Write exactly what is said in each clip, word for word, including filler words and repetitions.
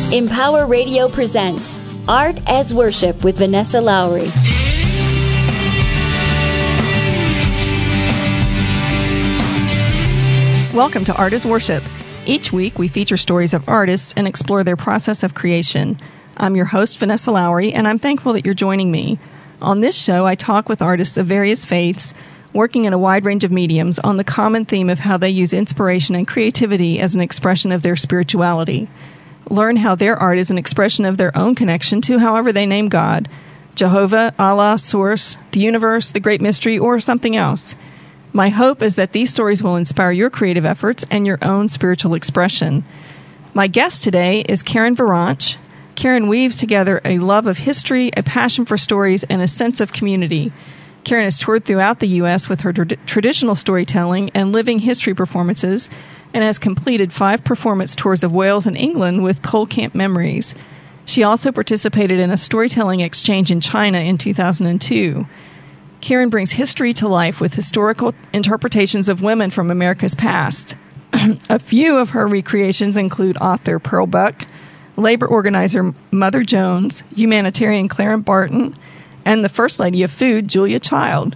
Empower Radio presents Art as Worship with Vanessa Lowry. Welcome to Art as Worship. Each week, we feature stories of artists and explore their process of creation. I'm your host, Vanessa Lowry, and I'm thankful that you're joining me. On this show, I talk with artists of various faiths, working in a wide range of mediums, on the common theme of how they use inspiration and creativity as an expression of their spirituality. Learn how their art is an expression of their own connection to however they name God, Jehovah, Allah, Source, the universe, the great mystery, or something else. My hope is that these stories will inspire your creative efforts and your own spiritual expression. My guest today is Karen Varanche. Karen weaves together a love of history, a passion for stories, and a sense of community. Karen has toured throughout the U S with her tra- traditional storytelling and living history performances, and has completed five performance tours of Wales and England with Coal Camp Memories. She also participated in a storytelling exchange in China in two thousand two. Karen brings history to life with historical interpretations of women from America's past. A few of her recreations include author Pearl Buck, labor organizer Mother Jones, humanitarian Clara Barton, and the First Lady of Food, Julia Child.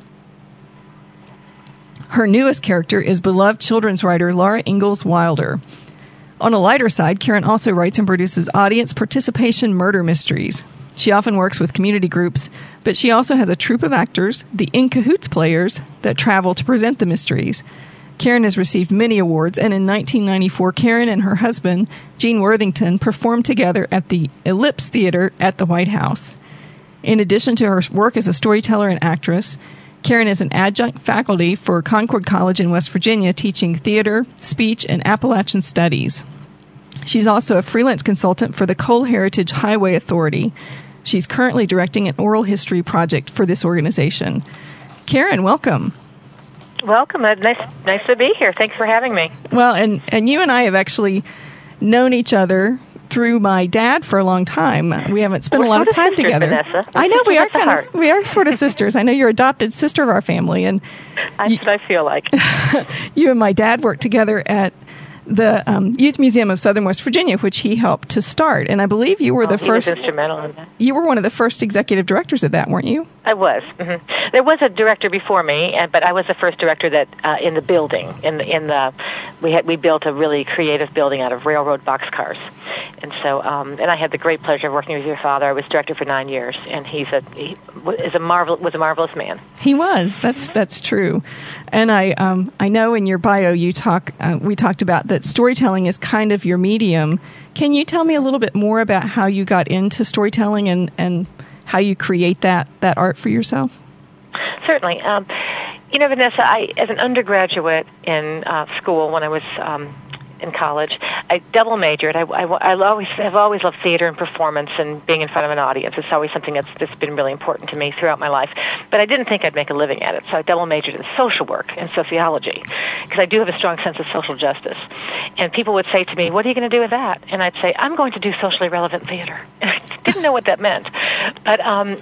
Her newest character is beloved children's writer Laura Ingalls Wilder. On a lighter side, Karen also writes and produces audience participation murder mysteries. She often works with community groups, but she also has a troupe of actors, the In Cahoots Players, that travel to present the mysteries. Karen has received many awards, and in nineteen ninety-four, Karen and her husband, Gene Worthington, performed together at the Ellipse Theater at the White House. In addition to her work as a storyteller and actress, Karen is an adjunct faculty for Concord College in West Virginia, teaching theater, speech, and Appalachian studies. She's also a freelance consultant for the Coal Heritage Highway Authority. She's currently directing an oral history project for this organization. Karen, welcome. Welcome. Nice, nice to be here. Thanks for having me. Well, and, and you and I have actually known each other through my dad for a long time. We haven't spent We're a lot sort of time sisters, together. Vanessa. I know we are kind heart. of we are sort of sisters. I know you're adopted sister of our family, and that's you, what I feel like. You and my dad worked together at the um, Youth Museum of Southern West Virginia, which he helped to start. And I believe you were oh, the he first. Was instrumental in that. You were one of the first executive directors of that, weren't you? I was. Mm-hmm. There was a director before me, and, but I was the first director that uh, in the building. In the in the we had we built a really creative building out of railroad boxcars, and so um, and I had the great pleasure of working with your father. I was director for nine years, and he's a he is a marvel was a marvelous man. He was. That's that's true, and I um, I know in your bio you talk uh, we talked about that storytelling is kind of your medium. Can you tell me a little bit more about how you got into storytelling and, and how you create that, that art for yourself? Certainly. Um, you know, Vanessa, I, as an undergraduate in uh, school, when I was um, in college, I double majored. I, I, I always have always loved theater and performance and being in front of an audience. It's always something that's, that's been really important to me throughout my life. But I didn't think I'd make a living at it, so I double majored in social work and sociology, because I do have a strong sense of social justice. And people would say to me, "What are you going to do with that?" And I'd say, "I'm going to do socially relevant theater." And I didn't know what that meant. But um,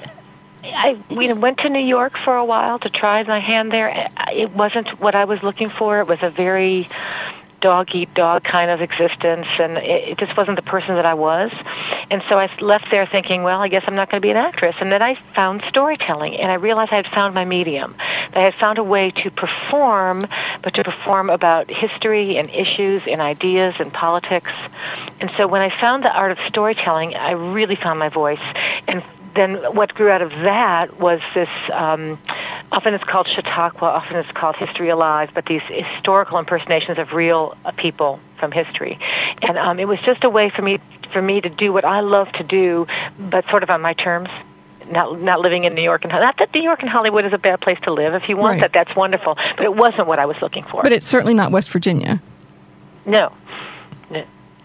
I we went to New York for a while to try my hand there. It wasn't what I was looking for. It was a very dog-eat-dog kind of existence, and it, it just wasn't the person that I was. And so I left there thinking, well, I guess I'm not going to be an actress. And then I found storytelling, and I realized I had found my medium. That I had found a way to perform, but to perform about history and issues and ideas and politics. And so when I found the art of storytelling, I really found my voice. And then what grew out of that was this, um, often it's called Chautauqua, often it's called History Alive, but these historical impersonations of real uh, people from history. And um, it was just a way for me for me to do what I love to do, but sort of on my terms. Not not living in New York and not that New York and Hollywood is a bad place to live. If you want right. that, that's wonderful. But it wasn't what I was looking for. But it's certainly not West Virginia. No. no.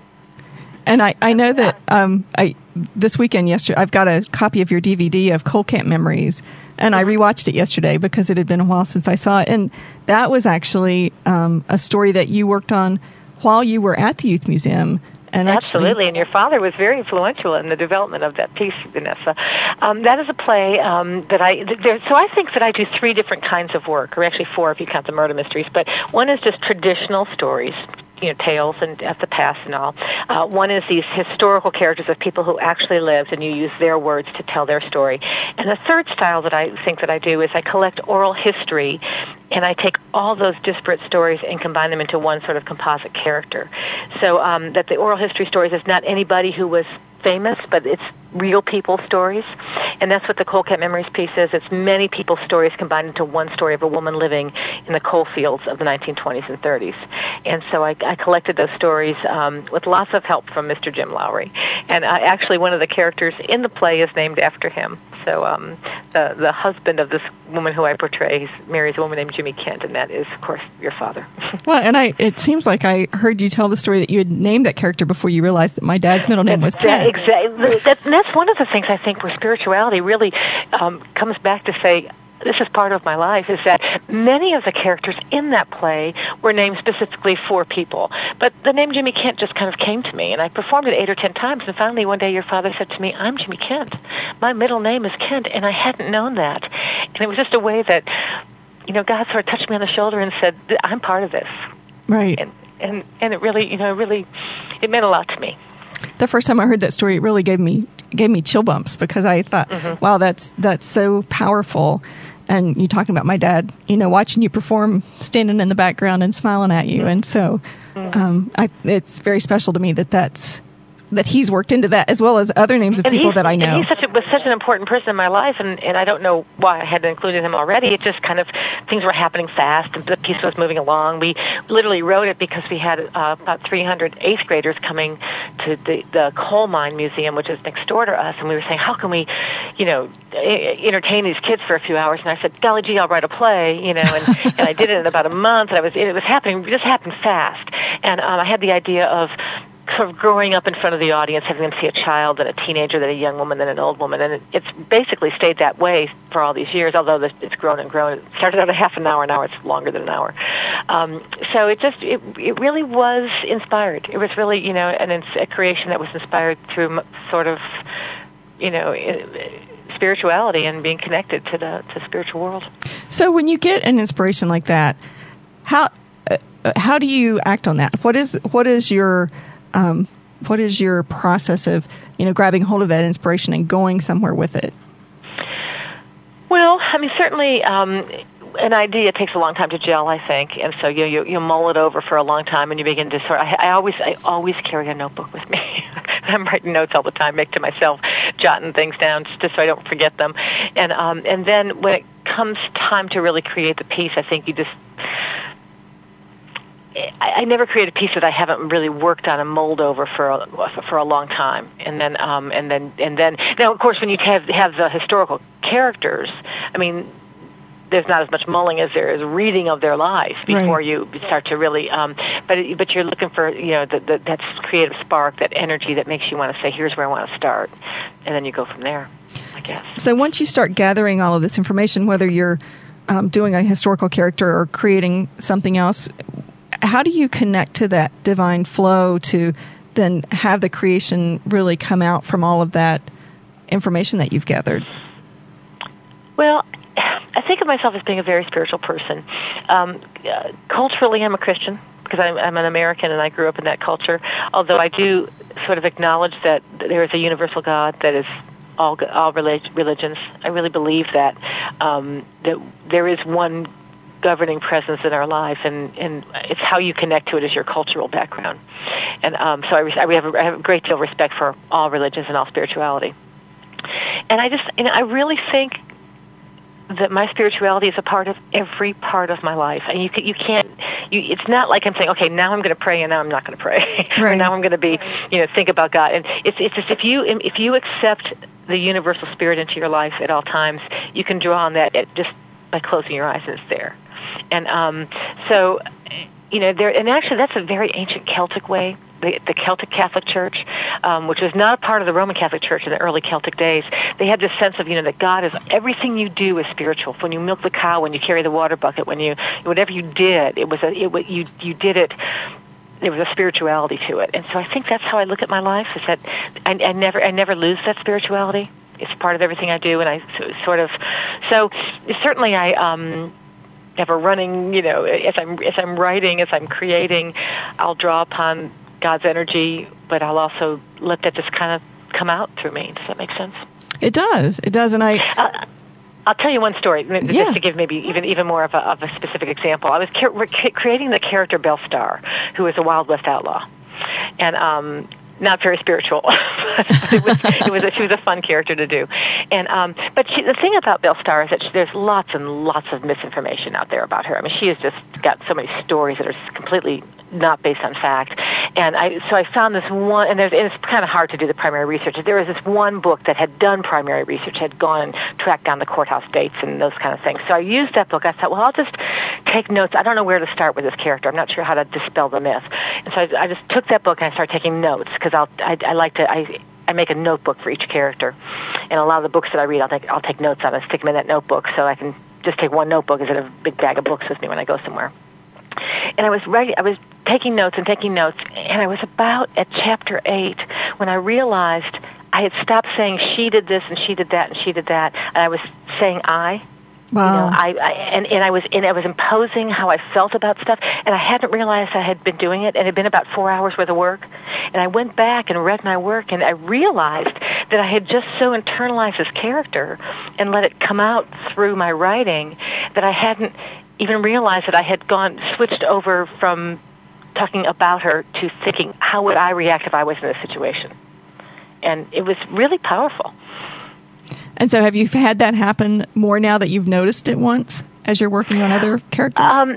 And I, I know that um, I this weekend yesterday I've got a copy of your D V D of Coal Camp Memories, and I rewatched it yesterday because it had been a while since I saw it. And that was actually um, a story that you worked on while you were at the Youth Museum. And Absolutely, actually, and your father was very influential in the development of that piece, Vanessa. Um, that is a play um, that I, there, so I think that I do three different kinds of work, or actually four if you count the murder mysteries, but one is just traditional stories, you know, tales and of the past and all. Uh, one is these historical characters of people who actually lived, and you use their words to tell their story. And the third style that I think that I do is I collect oral history, and I take all those disparate stories and combine them into one sort of composite character. So um, that the oral history stories is not anybody who was famous, but it's real people stories. And that's what the Coal Camp Memories piece is. It's many people's stories combined into one story of a woman living in the coal fields of the nineteen twenties and thirties. And so I, I collected those stories um, with lots of help from Mister Jim Lowry. And I, actually, one of the characters in the play is named after him. So um, the, the husband of this woman who I portray marries a woman named Jimmy Kent, and that is, of course, your father. Well, and I it seems like I heard you tell the story that you had named that character before you realized that my dad's middle name was Kent. Exactly. That, that's one of the things I think where spirituality really um, comes back to say, this is part of my life, is that many of the characters in that play were named specifically for people. But the name Jimmy Kent just kind of came to me, and I performed it eight or ten times, and finally one day your father said to me, I'm Jimmy Kent. My middle name is Kent, and I hadn't known that. And it was just a way that, you know, God sort of touched me on the shoulder and said, I'm part of this. Right. And, and, and it really, you know, really, it meant a lot to me. The first time I heard that story, it really gave me gave me chill bumps, because I thought, mm-hmm. wow, that's that's so powerful. And you talking about my dad, you know, watching you perform, standing in the background and smiling at you. And so mm-hmm. um, I, it's very special to me that that's, that he's worked into that, as well as other names of and people that I know. And he such a, was such an important person in my life, and, and I don't know why I hadn't included him already. It just kind of, things were happening fast, and the piece was moving along. We literally wrote it because we had uh, about three hundred eighth graders coming to the, the coal mine museum, which is next door to us, and we were saying, how can we, you know, entertain these kids for a few hours? And I said, golly gee, I'll write a play, you know, and, and I did it in about a month, and I was, it was happening, it just happened fast. And um, I had the idea of sort of growing up in front of the audience, having them see a child, then a teenager, then a young woman, then an old woman, and it, it's basically stayed that way for all these years, although this, it's grown and grown. It started out a half an hour, now it's longer than an hour. Um, so it just, it, it really was inspired. It was really, you know, an, a creation that was inspired through sort of, you know, spirituality and being connected to the to the spiritual world. So when you get an inspiration like that, how uh, how do you act on that? What is what is your Um, what is your process of, you know, grabbing hold of that inspiration and going somewhere with it? Well, I mean, certainly um, an idea takes a long time to gel, I think, and so you you, you mull it over for a long time, and you begin to sort. I, I always I always carry a notebook with me. I'm writing notes all the time, make to myself, jotting things down just so I don't forget them, and um, and then when it comes time to really create the piece, I think you just. I, I never create a piece that I haven't really worked on and mulled over for a, for a long time, and then um, and then and then now, of course, when you have have the historical characters, I mean, there's not as much mulling as there is reading of their lives before right. you start to really. Um, but but you're looking for, you know, the, the, that creative spark, that energy that makes you want to say, here's where I want to start, and then you go from there, I guess. So once you start gathering all of this information, whether you're um, doing a historical character or creating something else, how do you connect to that divine flow to then have the creation really come out from all of that information that you've gathered? Well, I think of myself as being a very spiritual person. Um, uh, culturally, I'm a Christian because I'm, I'm an American and I grew up in that culture, although I do sort of acknowledge that there is a universal God that is all all relig- religions. I really believe that, um, that there is one governing presence in our life, and, and it's how you connect to it as your cultural background. And um, so I, I, have a, I have a great deal of respect for all religions and all spirituality. And I just, you know, I really think that my spirituality is a part of every part of my life. And you can, you can't, you, it's not like I'm saying, okay, now I'm going to pray and now I'm not going to pray. Right. Or now I'm going to be, you know, think about God. And it's, it's just if you, if you accept the universal spirit into your life at all times, you can draw on that at just by closing your eyes and it's there. And um, so, you know, there, and actually that's a very ancient Celtic way, the, the Celtic Catholic Church, um, which was not a part of the Roman Catholic Church in the early Celtic days. They had this sense of, you know, that God is, everything you do is spiritual. When you milk the cow, when you carry the water bucket, when you, whatever you did, it was, a, it, you, you did it there was a spirituality to it. And so I think that's how I look at my life, is that I, I never I never lose that spirituality. It's part of everything I do, and I sort of, so certainly I, um, never running, you know, as I'm, as I'm writing, as I'm creating, I'll draw upon God's energy, but I'll also let that just kind of come out through me. Does that make sense? It does. It does, and I... Uh, I'll tell you one story, just yeah. to give maybe even even more of a, of a specific example. I was ca- creating the character Belle Starr, who is a Wild West outlaw, and um, not very spiritual. it was, it was a, she was a fun character to do, and um, but she, the thing about Belle Starr is that she, there's lots and lots of misinformation out there about her. I mean, she has just got so many stories that are completely not based on fact. And I, so I found this one, and, there's, and it's kind of hard to do the primary research. There was this one book that had done primary research, had gone and tracked down the courthouse dates and those kind of things. So I used that book. I thought, well, I'll just take notes. I don't know where to start with this character. I'm not sure how to dispel the myth. And so I, I just took that book and I started taking notes, because I'll, I, I like to, I, I make a notebook for each character. And a lot of the books that I read, I'll take, I'll take notes on and stick them in that notebook, so I can just take one notebook instead of a big bag of books with me when I go somewhere. And I was writing, I was taking notes and taking notes, and I was about at chapter eight when I realized I had stopped saying she did this and she did that and she did that, and I was saying I. Wow. You know, I, I and, and I was and I was imposing how I felt about stuff, and I hadn't realized I had been doing it, and it had been about four hours worth of work. And I went back and read my work, and I realized that I had just so internalized this character and let it come out through my writing that I hadn't even realized that I had gone switched over from talking about her to thinking, how would I react if I was in this situation? And it was really powerful. And so have you had that happen more now that you've noticed it once as you're working on other characters? Um,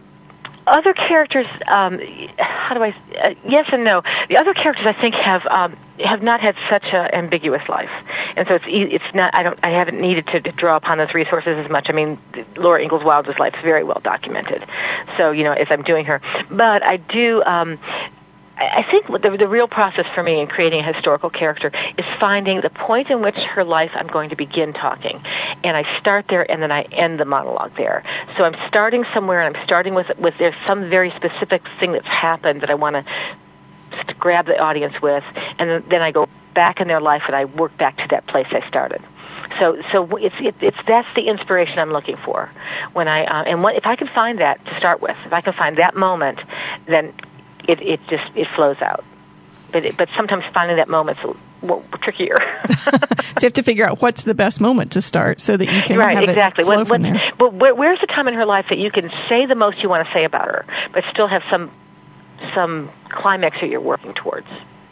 other characters, um, how do I, uh, yes and no. The other characters, I think, have um, have not had such an ambiguous life. And so it's it's not, I don't, I haven't needed to draw upon those resources as much. I mean, Laura Ingalls Wilder's life is very well documented. So, you know, as I'm doing her. But I do, um, I think the, the real process for me in creating a historical character is finding the point in which her life I'm going to begin talking. And I start there and then I end the monologue there. So I'm starting somewhere, and I'm starting with, with there's some very specific thing that's happened that I want to grab the audience with, and then I go back in their life and I work back to that place I started. So, so it's it, it's that's the inspiration I'm looking for when I uh, and what, if I can find that to start with, if I can find that moment, then It, it just it flows out, but it, but sometimes finding that moment's a little trickier. So you have to figure out what's the best moment to start so that you can right, have exactly. it flow what, from there. But where, where's the time in her life that you can say the most you want to say about her, but still have some some climax that you're working towards?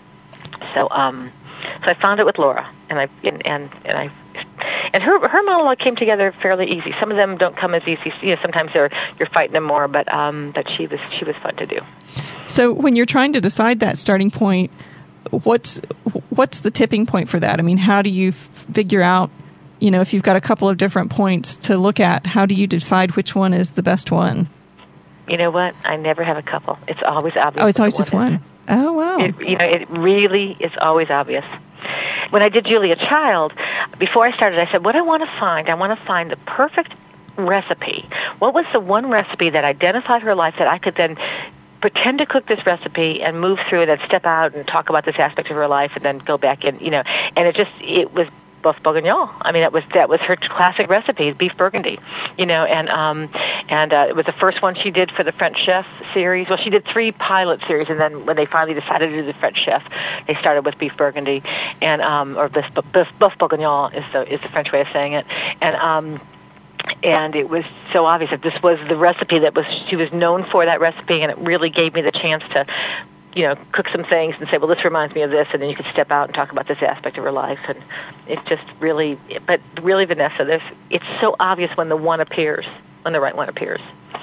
So, um, so I found it with Laura, and I and and, and I. And her her monologue came together fairly easy. Some of them don't come as easy. You know, sometimes they're you're fighting them more, but um, but she was she was fun to do. So when you're trying to decide that starting point, what's what's the tipping point for that? I mean, how do you figure out, you know, if you've got a couple of different points to look at, how do you decide which one is the best one? You know what? I never have a couple. It's always obvious. Oh, it's always just one. Is. Oh, wow. It, you know, it really is always obvious. When I did Julia Child, before I started, I said, what I want to find, I want to find the perfect recipe. What was the one recipe that identified her life that I could then pretend to cook this recipe and move through it and step out and talk about this aspect of her life and then go back in, you know, and it just, it was boeuf bourguignon. I mean, that was that was her classic recipe, beef burgundy, you know, and um, and uh, it was the first one she did for the French Chef series. Well, she did three pilot series, and then when they finally decided to do the French Chef, they started with beef burgundy, and um, or beef, beef, beef bourguignon is the is the French way of saying it, and um. And it was so obvious that this was the recipe that was she was known for, that recipe, and it really gave me the chance to, you know, cook some things and say, well, this reminds me of this, and then you could step out and talk about this aspect of her life. And it's just really, but really, Vanessa, there's, it's so obvious when the one appears, when the right one appears.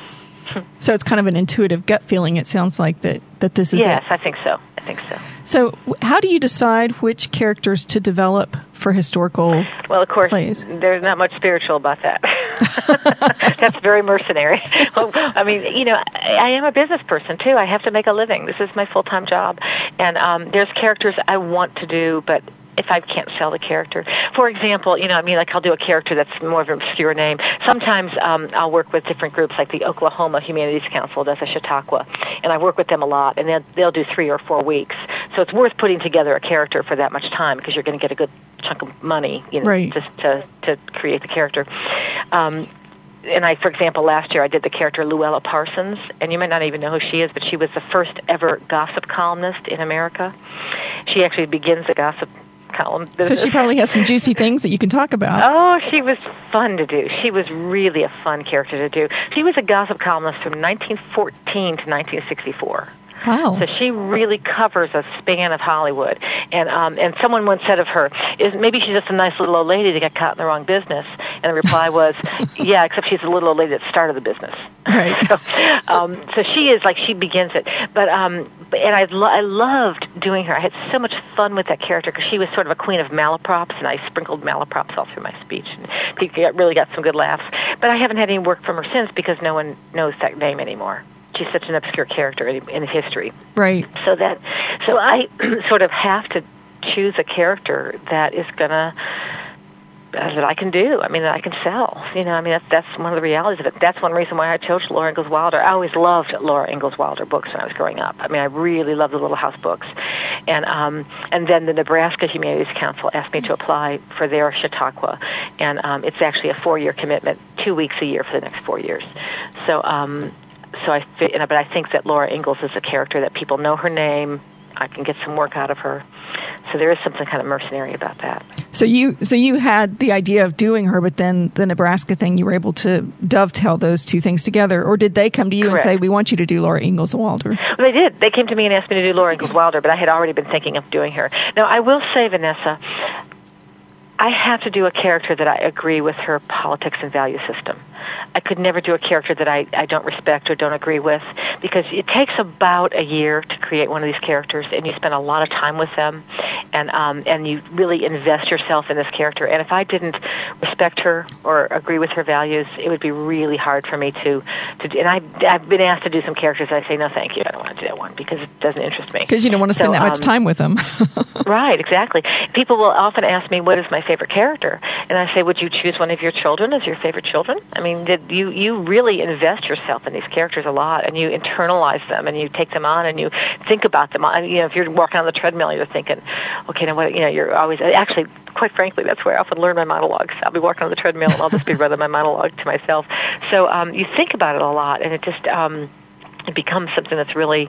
So it's kind of an intuitive gut feeling, it sounds like, that, that this is yes, it. Yes, I think so. I think so. So how do you decide which characters to develop for historical Well, of course, plays? There's not much spiritual about that. That's very mercenary. I mean, you know, I, I am a business person, too. I have to make a living. This is my full-time job. And um, there's characters I want to do, but if I can't sell the character. For example, you know, I mean, like I'll do a character that's more of an obscure name. Sometimes um, I'll work with different groups, like the Oklahoma Humanities Council does a Chautauqua, and I work with them a lot, and they'll, they'll do three or four weeks. So it's worth putting together a character for that much time because you're going to get a good chunk of money, you know, right. just to, to create the character. Um, and I, for example, last year I did the character Luella Parsons, and you might not even know who she is, but she was the first ever gossip columnist in America. She actually begins a gossip column. So she probably has some juicy things that you can talk about. Oh, she was fun to do. She was really a fun character to do. She was a gossip columnist from nineteen fourteen to nineteen sixty-four. Wow. So she really covers a span of Hollywood. And um, and someone once said of her, "Is maybe she's just a nice little old lady that got caught in the wrong business?" And the reply was, "Yeah, except she's a little old lady that started the business." Right. so, um, so she is like, she begins it. But um, and I lo- I loved doing her. I had so much fun with that character because she was sort of a queen of malaprops, and I sprinkled malaprops all through my speech, and people got, really got some good laughs. But I haven't had any work from her since because no one knows that name anymore. She's such an obscure character in, in history. Right. So that, so I sort of have to choose a character that is gonna uh, that I can do. I mean, that I can sell. You know, I mean, that's that's one of the realities of it. That's one reason why I chose Laura Ingalls Wilder. I always loved Laura Ingalls Wilder books when I was growing up. I mean, I really loved the Little House books, and um, and then the Nebraska Humanities Council asked me to apply for their Chautauqua, and um, it's actually a four-year commitment, two weeks a year for the next four years. So. Um, So I, you know, but I think that Laura Ingalls is a character that people know her name. I can get some work out of her. So there is something kind of mercenary about that. So you, so you had the idea of doing her, but then the Nebraska thing, you were able to dovetail those two things together, or did they come to you Correct. and say, "We want you to do Laura Ingalls Wilder"? Well, they did. They came to me and asked me to do Laura Ingalls Wilder, but I had already been thinking of doing her. Now, I will say, Vanessa, I have to do a character that I agree with her politics and value system. I could never do a character that I, I don't respect or don't agree with, because it takes about a year to create one of these characters, and you spend a lot of time with them, and um, and you really invest yourself in this character. And if I didn't respect her or agree with her values, it would be really hard for me to, to do. And I, I've been asked to do some characters, and I say, no, thank you, I don't want to do that one, because it doesn't interest me. Because you don't want to spend so, that much um, time with them. Right, exactly. People will often ask me, what is my favorite character? And I say, would you choose one of your children as your favorite children? I mean, did you, you really invest yourself in these characters a lot, and you internalize them, and you take them on, and you think about them. You know, if you're walking on the treadmill, you're thinking, okay, now what, you know, you're always, actually, quite frankly, that's where I often learn my monologues. I'll be walking on the treadmill, and I'll just be running my monologue to myself. So um, you think about it a lot, and it just, um, it becomes something that's really,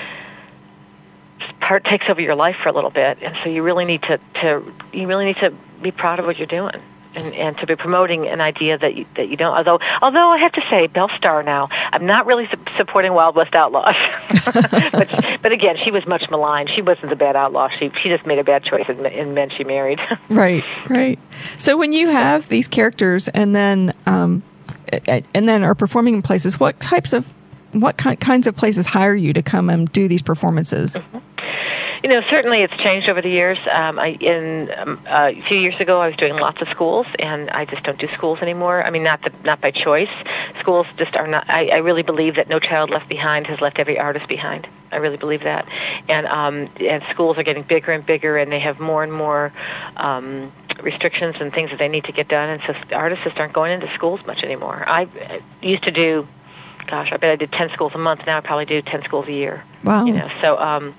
part takes over your life for a little bit, and so you really need to, to you really need to be proud of what you're doing, and, and to be promoting an idea that you, that you don't. Although, although I have to say, Belle Starr now, I'm not really su- supporting Wild West Outlaws, but, but again, she was much maligned. She wasn't a bad outlaw. She she just made a bad choice in, in men she married. Right, right. So when you have these characters, and then um, and then are performing in places, what types of what ki- kinds of places hire you to come and do these performances? Mm-hmm. You know, certainly it's changed over the years. Um, I, in um, uh, a few years ago, I was doing lots of schools, and I just don't do schools anymore. I mean, not the, not by choice. Schools just are not. I, I really believe that No Child Left Behind has left every artist behind. I really believe that, and um, and schools are getting bigger and bigger, and they have more and more um, restrictions and things that they need to get done, and so artists just aren't going into schools much anymore. I used to do, gosh, I bet I did ten schools a month. Now I probably do ten schools a year. Wow. You know, so. Um,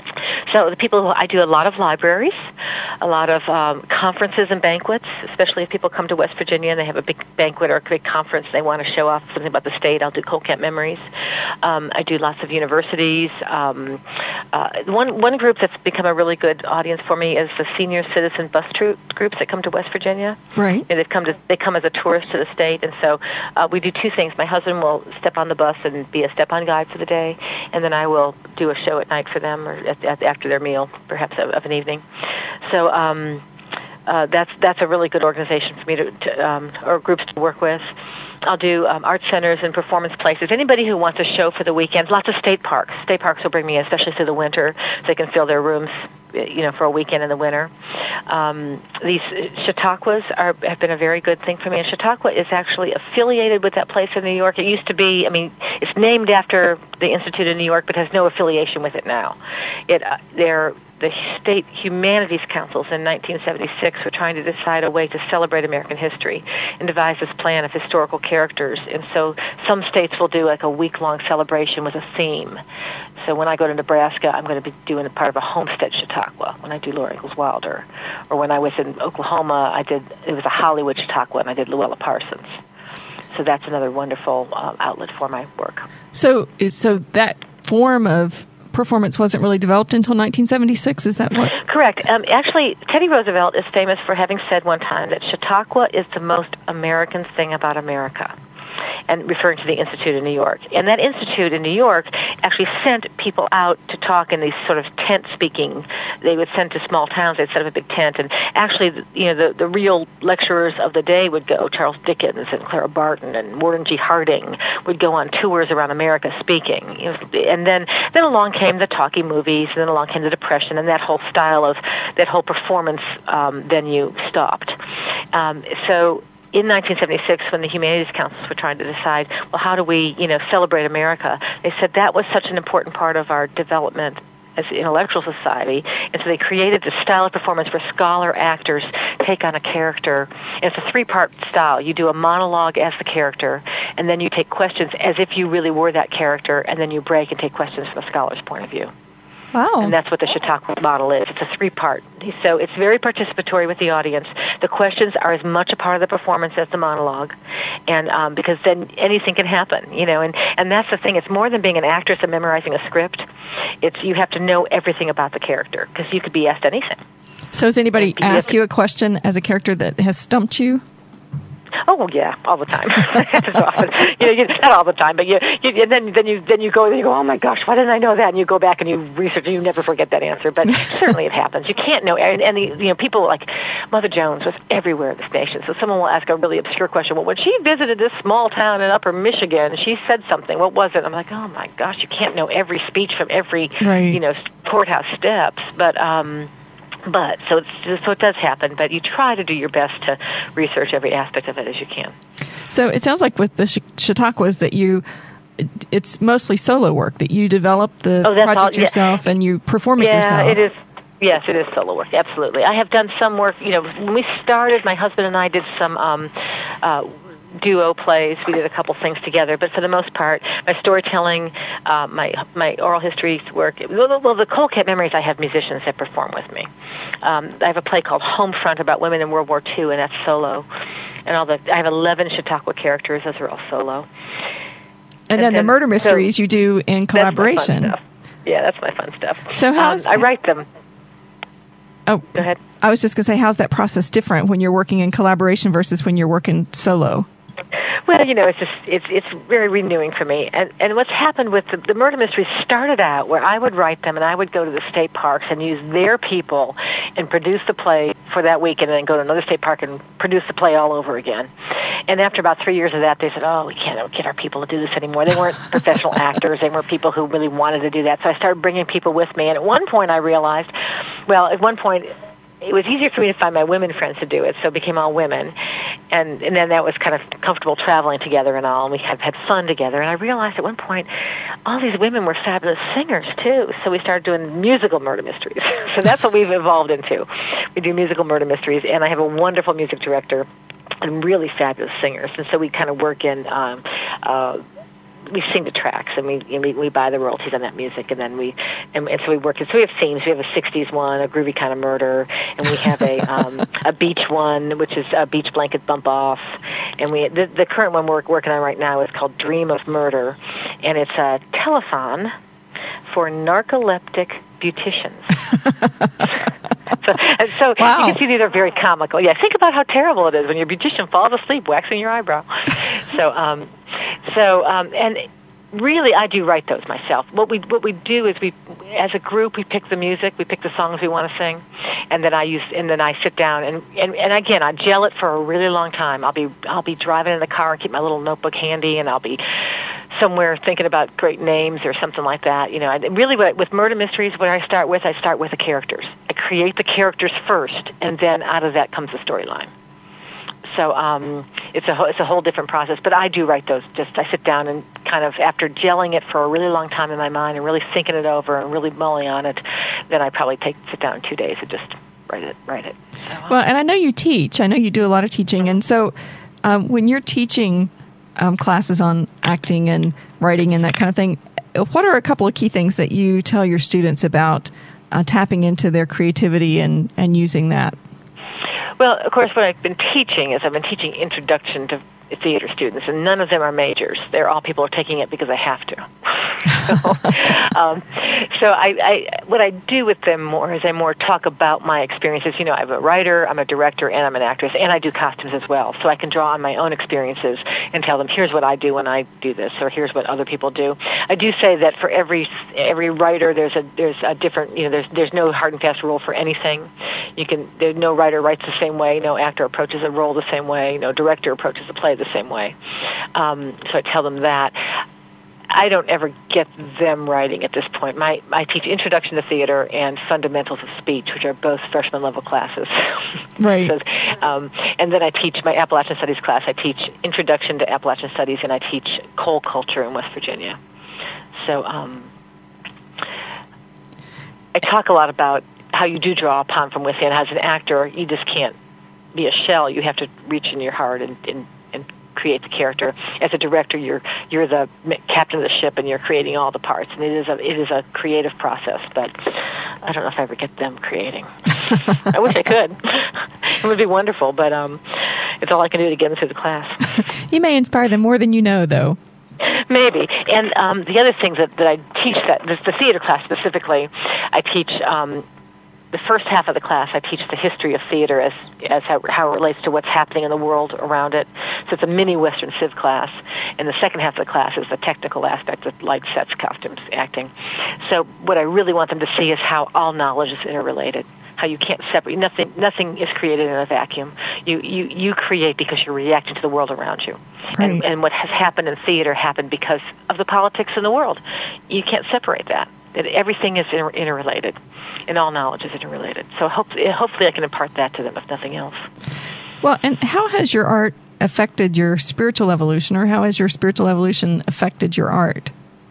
So the people, I do a lot of libraries, a lot of um, conferences and banquets, especially if people come to West Virginia and they have a big banquet or a big conference, they want to show off something about the state. I'll do Coal Camp Memories. Um, I do lots of universities. Um, uh, one one group that's become a really good audience for me is the senior citizen bus troop groups that come to West Virginia. Right. And they've come to they come as a tourist to the state, and so uh, we do two things. My husband will step on the bus and be a step-on guide for the day, and then I will do a show at night for them, or at, at, after their meal, perhaps of, of an evening. So um, uh, that's that's a really good organization for me to, to um, or groups to work with. I'll do um, art centers and performance places. Anybody who wants a show for the weekends, lots of state parks. State parks will bring me in, especially through the winter, so they can fill their rooms, you know, for a weekend in the winter. Um, these Chautauquas are, have been a very good thing for me. And Chautauqua is actually affiliated with that place in New York. It used to be, I mean, it's named after the Institute in New York, but has no affiliation with it now. It uh, they're the state humanities councils in nineteen seventy-six were trying to decide a way to celebrate American history and devise this plan of historical characters. And so some states will do like a week-long celebration with a theme. So when I go to Nebraska, I'm going to be doing a part of a Homestead Chautauqua when I do Laura Ingalls Wilder. Or when I was in Oklahoma, I did, it was a Hollywood Chautauqua, and I did Luella Parsons. So that's another wonderful uh, outlet for my work. So, so that form of performance wasn't really developed until nineteen seventy-six, is that what? Correct. Um, actually, Teddy Roosevelt is famous for having said one time that Chautauqua is the most American thing about America, and referring to the Institute in New York. And that Institute in New York actually sent people out to talk in these sort of tent speaking. They would send to small towns. They'd set up a big tent. And actually, you know, the, the real lecturers of the day would go. Charles Dickens and Clara Barton and Warren G. Harding would go on tours around America speaking. You know, and then, then along came the talkie movies, and then along came the Depression, and that whole style of, that whole performance um, venue stopped. Um, so, in nineteen seventy-six, when the humanities councils were trying to decide, well, how do we, you know, celebrate America, they said that was such an important part of our development as an intellectual society, and so they created this style of performance where scholar actors take on a character. And it's a three-part style. You do a monologue as the character, and then you take questions as if you really were that character, and then you break and take questions from a scholar's point of view. Wow. And that's what the Chautauqua model is. It's a three-part. So it's very participatory with the audience. The questions are as much a part of the performance as the monologue, and um, because then anything can happen, you know. And, and that's the thing. It's more than being an actress and memorizing a script. It's you have to know everything about the character, because you could be asked anything. So has anybody asked you a question as a character that has stumped you? Oh yeah, all the time. often, you know, you, not all the time, but you, you and then then you then you go and you go, oh my gosh, why didn't I know that? And you go back and you research, and you never forget that answer. But certainly it happens. You can't know, and, and the, you know, people like Mother Jones was everywhere in this nation. So someone will ask a really obscure question. Well, when she visited this small town in Upper Michigan, she said something. What was it? I'm like, oh my gosh, you can't know every speech from every right. you know courthouse steps, but. um But, so it's, so it does happen, but you try to do your best to research every aspect of it as you can. So it sounds like with the Chautauquas that you, it's mostly solo work, that you develop the oh, that's project all, yeah. yourself and you perform it yeah, yourself. Yeah, it is. Yes, it is solo work, absolutely. I have done some work, you know, when we started, my husband and I did some, um, uh, duo plays. We did a couple things together, but for the most part, my storytelling, uh, my my oral history work. Well, the Cold Cat Memories, I have musicians that perform with me. Um, I have a play called Homefront about women in World War Two, and that's solo. And all the I have eleven Chautauqua characters; those are all solo. And, and then and, the murder mysteries so you do in collaboration. That's my fun stuff. Yeah, that's my fun stuff. So how's um, I write them. Oh, go ahead. I was just going to say, how's that process different when you're working in collaboration versus when you're working solo? Well, you know, it's just it's it's very renewing for me. And and what's happened with the, the murder mysteries started out where I would write them and I would go to the state parks and use their people and produce the play for that week, and then go to another state park and produce the play all over again. And after about three years of that, they said, "Oh, we can't get our people to do this anymore." They weren't professional actors; they weren't people who really wanted to do that. So I started bringing people with me. And at one point, I realized, well, at one point. It was easier for me to find my women friends to do it, so it became all women. And and then that was kind of comfortable traveling together and all, and we have had fun together. And I realized at one point, all these women were fabulous singers, too. So we started doing musical murder mysteries. So that's what we've evolved into. We do musical murder mysteries, and I have a wonderful music director and really fabulous singers. And so we kind of work in... Um, uh, we sing the tracks, and we, and we we buy the royalties on that music, and then we and, and so we work it. So we have themes. We have a sixties one, a groovy kind of murder, and we have a um, a beach one, which is a beach blanket bump off, and we the, the current one we're working on right now is called Dream of Murder, and it's a telethon for narcoleptic beauticians. so and so wow. You can see these are very comical. Yeah, think about how terrible it is when your beautician falls asleep waxing your eyebrow. So. um So, um, and really, I do write those myself. What we what we do is we, as a group, we pick the music, we pick the songs we want to sing, and then I use, and then I sit down and, and and again, I gel it for a really long time. I'll be I'll be driving in the car and keep my little notebook handy, and I'll be somewhere thinking about great names or something like that. You know, and really, what, with murder mysteries, what I start with, I start with the characters. I create the characters first, and then out of that comes the storyline. So um, it's a it's a whole different process. But I do write those. Just I sit down and kind of, after gelling it for a really long time in my mind and really thinking it over and really mulling on it, then I probably take sit down in two days and just write it. Write it. So, well, and I know you teach. I know you do a lot of teaching, and so um, when you're teaching um, classes on acting and writing and that kind of thing, what are a couple of key things that you tell your students about uh, tapping into their creativity and, and using that? Well, of course, what I've been teaching is I've been teaching introduction to theater students, and none of them are majors. They're all people who are taking it because they have to. so, um, so I, I, what I do with them more is I more talk about my experiences. You know, I'm a writer, I'm a director, and I'm an actress, and I do costumes as well. So I can draw on my own experiences and tell them, here's what I do when I do this, or here's what other people do. I do say that for every every writer, there's a there's a different, you know, there's there's no hard and fast rule for anything. You can, there's no writer writes the same way, no actor approaches a role the same way, no director approaches a play the same way. Um, so I tell them that. I don't ever get them writing at this point. My I teach Introduction to Theater and Fundamentals of Speech, which are both freshman level classes. Right. so, um, and then I teach my Appalachian Studies class. I teach Introduction to Appalachian Studies, and I teach coal culture in West Virginia. So um, I talk a lot about how you do draw upon from within. As an actor, you just can't be a shell. You have to reach in your heart and, and, and create the character. As a director, you're you're the captain of the ship, and you're creating all the parts. And it is a it is a creative process. But I don't know if I ever get them creating. I wish I could. It would be wonderful, but um, it's all I can do to get them through the class. You may inspire them more than you know, though. Maybe. And um, the other things that, that I teach, that the, the theater class specifically, I teach. Um, The first half of the class, I teach the history of theater as as how, how it relates to what's happening in the world around it. So it's a mini Western Civ class. And the second half of the class is the technical aspect of light sets, costumes, acting. So what I really want them to see is how all knowledge is interrelated. How you can't separate. Nothing Nothing is created in a vacuum. You you, you create because you're reacting to the world around you. Right. And, and what has happened in theater happened because of the politics in the world. You can't separate that. That everything is inter- interrelated, and all knowledge is interrelated. So hopefully, hopefully I can impart that to them, if nothing else. Well, and how has your art affected your spiritual evolution, or how has your spiritual evolution affected your art?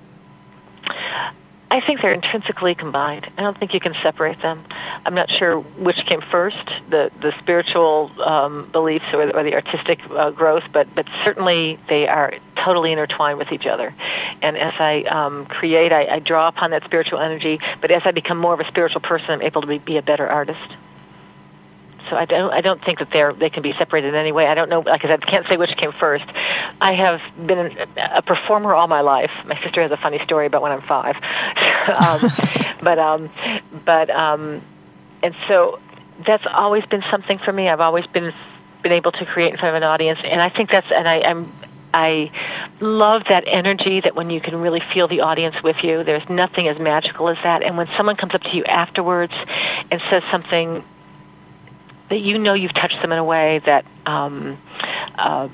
I think they're intrinsically combined. I don't think you can separate them. I'm not sure which came first, the the spiritual um, beliefs or, or the artistic uh, growth, but, but certainly they are totally intertwined with each other. And as I um, create, I, I draw upon that spiritual energy, but as I become more of a spiritual person, I'm able to be, be a better artist. So I don't, I don't think that they're, they can be separated in any way. I don't know, like I said, I can't say which came first. I have been a performer all my life. My sister has a funny story about when I'm five. um, but, um, but, um, and so that's always been something for me. I've always been, been able to create in front of an audience. And I think that's, and I, I'm, I love that energy that when you can really feel the audience with you, there's nothing as magical as that. And when someone comes up to you afterwards and says something that you know you've touched them in a way that um, uh,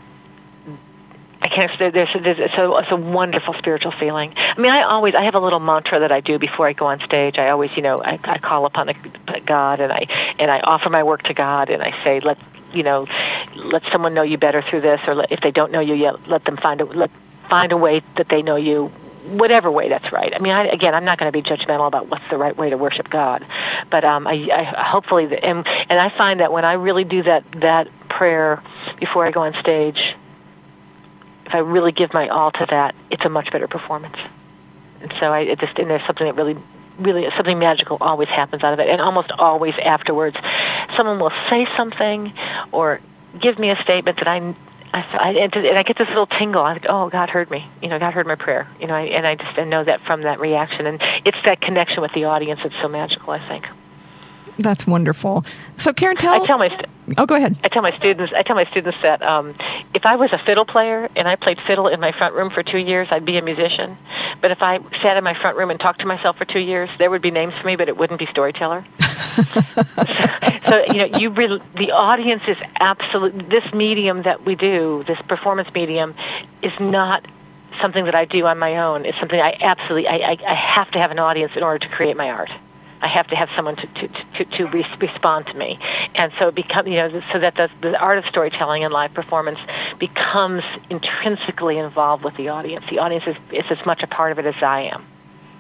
I can't explain. There's, there's, it's, a, it's a wonderful spiritual feeling. I mean, I always I have a little mantra that I do before I go on stage. I always, you know, I, I call upon God and I and I offer my work to God and I say, let you know, let someone know you better through this, or let, if they don't know you yet, let them find a let find a way that they know you. Whatever way that's right. I mean, I, again, I'm not going to be judgmental about what's the right way to worship God, but um, I, I hopefully, the, and, and I find that when I really do that that prayer before I go on stage, if I really give my all to that, it's a much better performance. And so I it just and there's something that really, really something magical always happens out of it, and almost always afterwards, someone will say something or give me a statement that I. I, I, and I get this little tingle. I think, oh, God heard me. You know, God heard my prayer. You know, and I just I know that from that reaction. And it's that connection with the audience that's so magical, I think. That's wonderful. So, Karen, tell... I tell my... St- oh, go ahead. I tell my students, I tell my students that um, if I was a fiddle player and I played fiddle in my front room for two years, I'd be a musician. But if I sat in my front room and talked to myself for two years, there would be names for me, but it wouldn't be storyteller. So, you know, you re- the audience is absolutely... This medium that we do, this performance medium, is not something that I do on my own. It's something I absolutely... I, I, I have to have an audience in order to create my art. I have to have someone to to to, to re- respond to me, and so it become you know so that the the art of storytelling and live performance becomes intrinsically involved with the audience. The audience is, is as much a part of it as I am.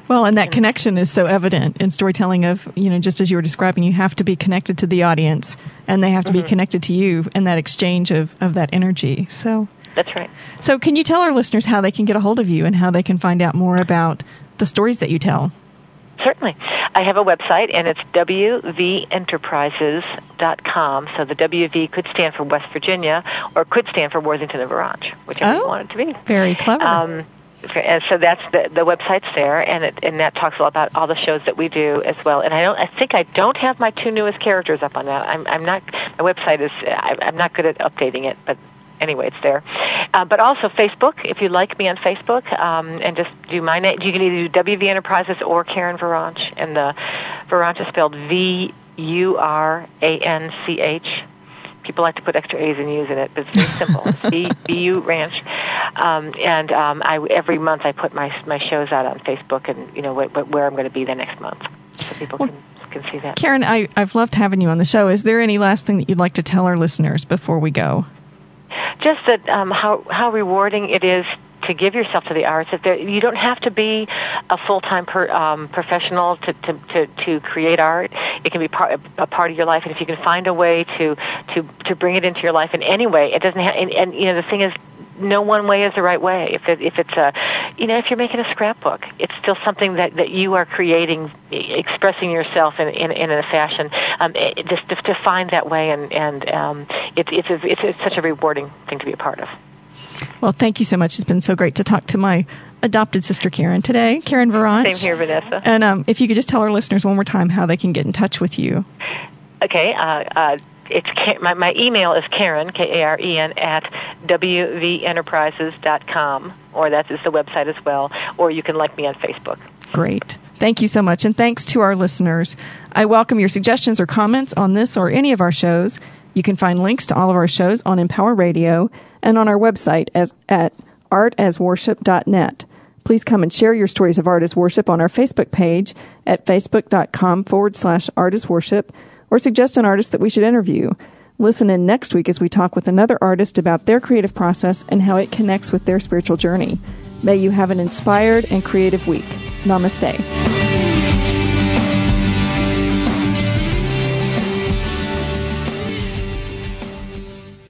Well, and that connection is so evident in storytelling of, you know, just as you were describing, you have to be connected to the audience and they have to mm-hmm. be connected to you and that exchange of, of that energy. So that's right. So can you tell our listeners how they can get a hold of you and how they can find out more about the stories that you tell? Certainly. I have a website, and it's w v enterprises dot com. So the W V could stand for West Virginia or could stand for Worthington and Varanche, whichever oh, you want it to be. Very clever. Um, and so that's the, the website's there, and it, and that talks a lot about all the shows that we do as well. And I don't, I think I don't have my two newest characters up on that. I'm, I'm not. My website is. I, I'm not good at updating it, but anyway, it's there. Uh, but also Facebook, if you like me on Facebook, um, and just do my name. You can either do W V Enterprises or Karen Varanche, and the Varanche is spelled V U R A N C H. People like to put extra A's and U's in it, but it's very simple. It's V U Ranch. Um, and um, I, every month I put my my shows out on Facebook, and you know wh- wh- where I'm going to be the next month, so people well, can can see that. Karen, I, I've loved having you on the show. Is there any last thing that you'd like to tell our listeners before we go? Just that um, how how rewarding it is to give yourself to the arts. If there, you don't have to be a full-time per, um, professional to, to, to, to create art. It can be part, a part of your life, and if you can find a way to, to, to bring it into your life in any way, it doesn't have. And, and you know, the thing is, no one way is the right way. If it, if it's a, you know, if you're making a scrapbook, it's still something that, that you are creating, expressing yourself in in, in a fashion. Um, it, just to, to find that way, and and um, it's it's a, it's it's such a rewarding thing to be a part of. Well, thank you so much. It's been so great to talk to my adopted sister Karen today, Karen Varanche. Same here, Vanessa. And um, if you could just tell our listeners one more time how they can get in touch with you. Okay. Uh, uh, It's my, my email is Karen, K A R E N, at W V enterprises dot com, or that is the website as well, or you can like me on Facebook. Great. Thank you so much, and thanks to our listeners. I welcome your suggestions or comments on this or any of our shows. You can find links to all of our shows on Empower Radio and on our website as at art as worship dot net. Please come and share your stories of art as worship on our Facebook page at facebook.com forward slash art as worship, or suggest an artist that we should interview. Listen in next week as we talk with another artist about their creative process and how it connects with their spiritual journey. May you have an inspired and creative week. Namaste.